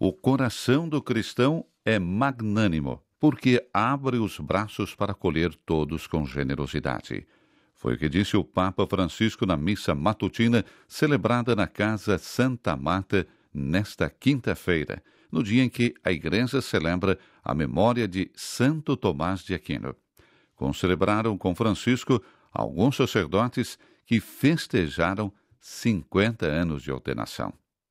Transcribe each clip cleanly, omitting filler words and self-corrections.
O coração do cristão é magnânimo, porque abre os braços para acolher todos com generosidade. Foi o que disse o Papa Francisco na missa matutina celebrada na Casa Santa Marta nesta quinta-feira, no dia em que a Igreja celebra a memória de Santo Tomás de Aquino. Concelebraram com Francisco alguns sacerdotes que festejaram 50 anos de ordenação.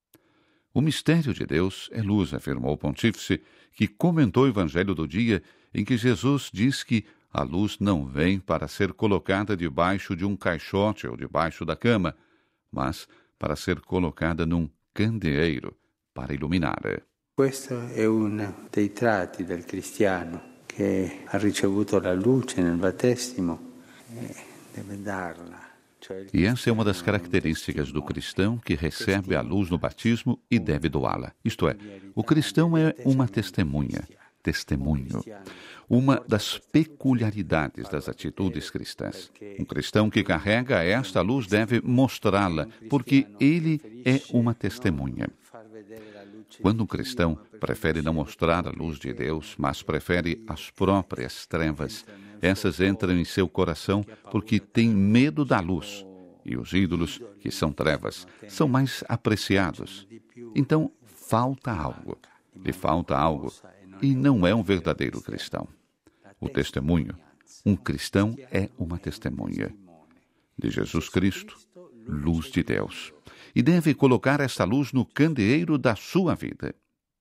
O mistério de Deus é luz, afirmou o pontífice, que comentou o Evangelho do dia em que Jesus diz que a luz não vem para ser colocada debaixo de um caixote ou debaixo da cama, mas para ser colocada num candeeiro para iluminar. Questo è uno dei tratti del cristiano che ha ricevuto la luce nel battesimo e deve darla. E essa é uma das características do cristão que recebe a luz no batismo e deve doá-la. Isto é, o cristão é uma testemunha, testemunho. Uma das peculiaridades das atitudes cristãs. Um cristão que carrega esta luz deve mostrá-la, porque ele é uma testemunha. Quando um cristão prefere não mostrar a luz de Deus, mas prefere as próprias trevas, essas entram em seu coração porque tem medo da luz, e os ídolos, que são trevas, são mais apreciados. Então, falta algo. Lhe falta algo, e não é um verdadeiro cristão. O testemunho. Um cristão é uma testemunha de Jesus Cristo, luz de Deus. E deve colocar esta luz no candeeiro da sua vida.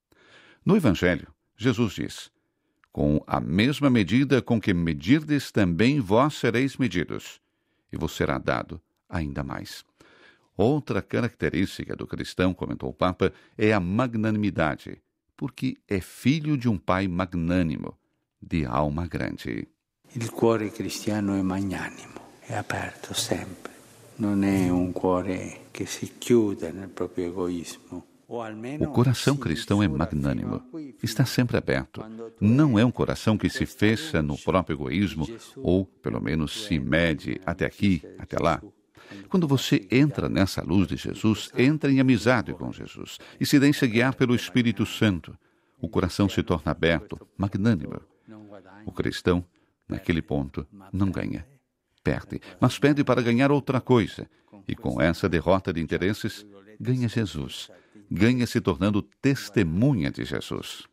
No Evangelho, Jesus diz: com a mesma medida com que medirdes, também vós sereis medidos, e vos será dado ainda mais. Outra característica do cristão, comentou o Papa, é a magnanimidade, porque é filho de um pai magnânimo, de alma grande. Il cuore cristiano è magnanimo, è aperto sempre. Non è un cuore che si chiude nel proprio egoismo. O coração cristão é magnânimo, está sempre aberto. Não é um coração que se fecha no próprio egoísmo, ou, pelo menos, se mede até aqui, até lá. Quando você entra nessa luz de Jesus, entra em amizade com Jesus e se deixa guiar pelo Espírito Santo. O coração se torna aberto, magnânimo. O cristão, naquele ponto, não ganha. Perde, mas perde para ganhar outra coisa. E com essa derrota de interesses, ganha Jesus. Ganha se tornando testemunha de Jesus.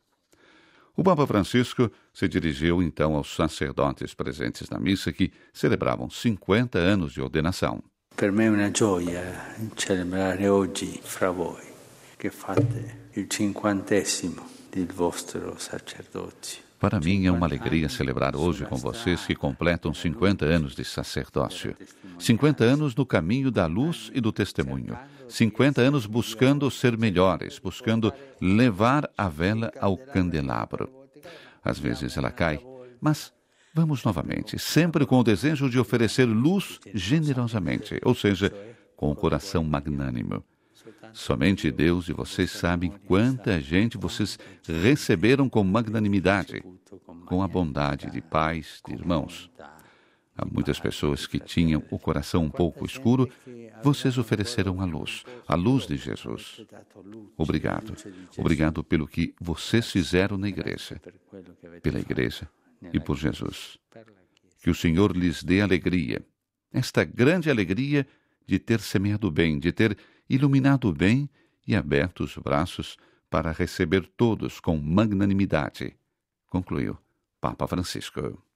O Papa Francisco se dirigiu então aos sacerdotes presentes na missa que celebravam 50 anos de ordenação. Per me è una gioia celebrare oggi fra voi che fate il 50° del vostro sacerdozio. Para mim é uma alegria celebrar hoje com vocês que completam 50 anos de sacerdócio. 50 anos no caminho da luz e do testemunho. 50 anos buscando ser melhores, buscando levar a vela ao candelabro. Às vezes ela cai, mas vamos novamente, sempre com o desejo de oferecer luz generosamente, ou seja, com o coração magnânimo. Somente Deus e vocês sabem quanta gente vocês receberam com magnanimidade, com a bondade de pais, de irmãos. Há muitas pessoas que tinham o coração um pouco escuro, vocês ofereceram a luz de Jesus. Obrigado. Obrigado pelo que vocês fizeram na igreja, pela igreja e por Jesus. Que o Senhor lhes dê alegria, esta grande alegria de ter semeado bem, de ter iluminado o bem e aberto os braços para receber todos com magnanimidade, concluiu Papa Francisco.